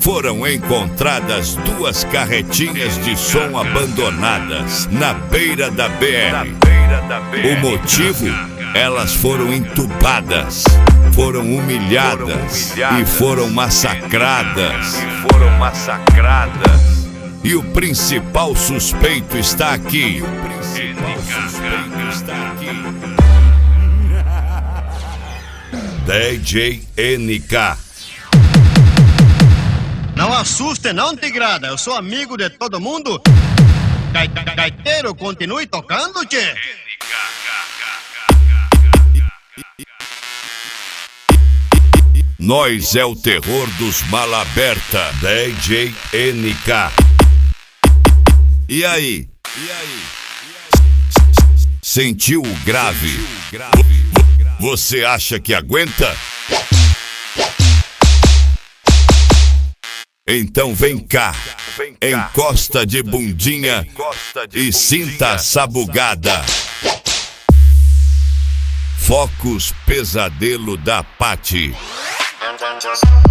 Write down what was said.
foram encontradas duas carretinhas de som abandonadas na beira da BR. O motivo? Elas foram entubadas, foram humilhadas e foram massacradas. E o principal suspeito está aqui. DJ NK. Não assuste não, tigrada. Eu sou amigo de todo mundo. Gaiteiro, continue tocando, tchê. Nós é o terror dos Malaberta. DJ NK. E aí? Sentiu o grave? Você acha que aguenta? Então vem cá, encosta de bundinha e sinta a sabugada. Focus Pesadelo da Pati.